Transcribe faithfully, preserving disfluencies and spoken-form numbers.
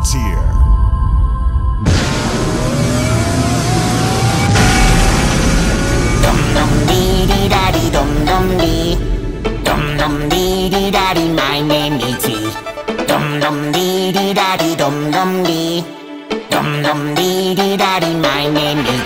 frontier. Dum dum dee dee da dee dum dum dee. Dum dum dee dee da dee, my name is T. Dum dum dee dee da dee dum dum dee. Dum dum dee dee da dee, my name is